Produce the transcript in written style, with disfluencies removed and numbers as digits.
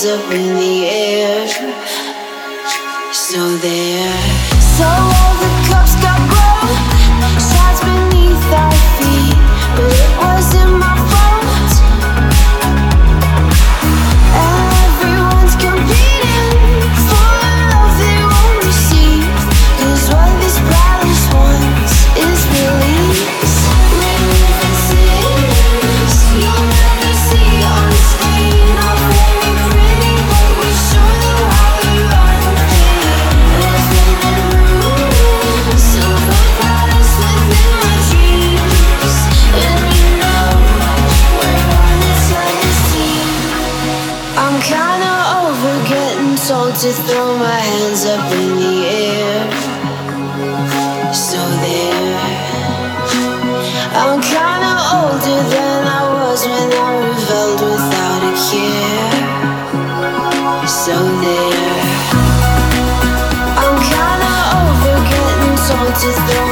up in the air. So there. So all the cups got broke, shards beneath our feet, but it wasn't my fault. Everyone's competing for a love they won't receive, 'cause what this palace wants is release. Living cities you'll never see on screen, not very pretty, but we show them how we run things. Living rooms, silver palace within my dreams, and you know we're on this legacy. I'm kinda over getting told to throw my hands up in the air. So there. I'm kinda older than I was when I rebelled without a care. So there. I'm kinda over getting told to throw